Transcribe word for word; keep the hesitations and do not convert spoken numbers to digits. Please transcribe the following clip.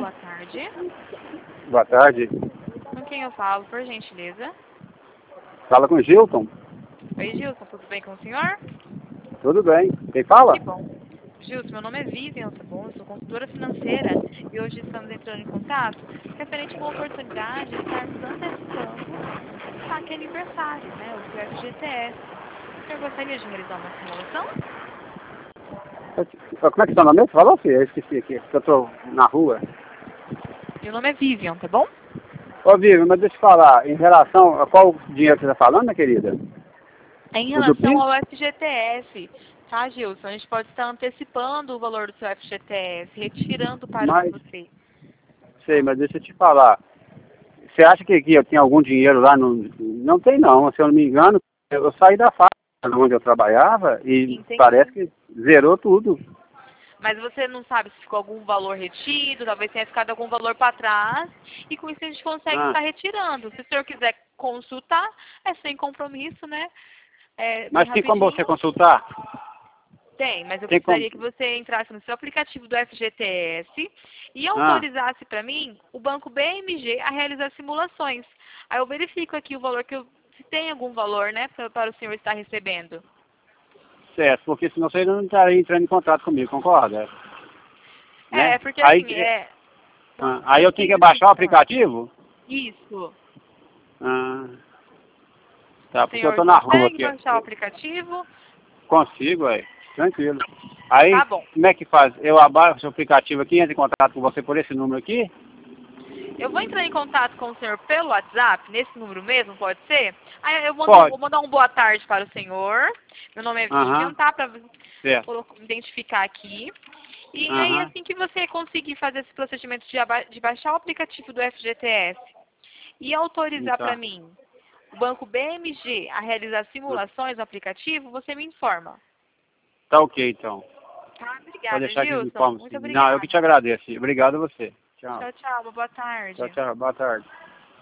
boa tarde. Boa tarde. Com quem eu falo, por gentileza? Fala com o Gilton. Oi, Gilson, tudo bem com o senhor? Tudo bem. Quem fala? Que bom. Gilson, meu nome é Vivian, tá bom? Eu sou consultora financeira e hoje estamos entrando em contato referente a uma oportunidade de estarmos antecipando o saque aniversário, né? O seu F G T S. O senhor gostaria de realizar uma simulação? Eu- Como é que está o nome? Você falou, filho? Eu esqueci aqui. Eu estou na rua. Meu nome é Vivian, tá bom? Ô, Vivian, mas deixa eu falar. Em relação a qual dinheiro você está falando, minha querida? Em O do relação PIS? ao F G T S, tá, Gilson? A gente pode estar antecipando o valor do seu F G T S, retirando para Mas, você. sei, mas deixa eu te falar. Você acha que aqui eu tenho algum dinheiro lá? No... Não tem não, se eu não me engano. Eu saí da fábrica onde eu trabalhava e Entendi. parece que zerou tudo. Mas você não sabe se ficou algum valor retido, talvez tenha ficado algum valor para trás, e com isso a gente consegue Ah, estar retirando. Se o senhor quiser consultar, é sem compromisso, né? É bem mas tem como você rapidinho. consultar? Tem, mas eu Tem como? precisaria que você entrasse no seu aplicativo do F G T S e Ah, autorizasse para mim o banco B M G a realizar simulações. Aí eu verifico aqui o valor que eu, se tem algum valor, né, pra, para o senhor estar recebendo. certo, porque senão você não estaria entrando em contato comigo, concorda? É, Né? é porque Aí, assim, é. ah, aí eu tenho que baixar o aplicativo? Isso. Ah, tá, O porque eu senhor tô na rua consegue aqui. baixar o aplicativo? Consigo, é. Tranquilo. Aí, Tá bom. como é que faz? Eu abaixo o aplicativo aqui, entro em contato com você por esse número aqui? Eu vou entrar em contato com o senhor pelo WhatsApp, nesse número mesmo, pode ser? Aí eu mando, Pode. vou mandar um boa tarde para o senhor. Meu nome é Vivian, Aham, tá? Para certo. identificar aqui. E aí, Aham, assim que você conseguir fazer esse procedimento de, aba- de baixar o aplicativo do F G T S e autorizar para tá. mim o banco B M G a realizar simulações no aplicativo, você me informa. Tá ok, então. Tá? Pode Obrigada, deixar que eu Gilson. informe, Muito sim. Não, eu que te obrigada. agradeço. Obrigado a você. Tchau. Tchau, tchau. Uma boa Tchau, tarde. tchau. Boa tarde.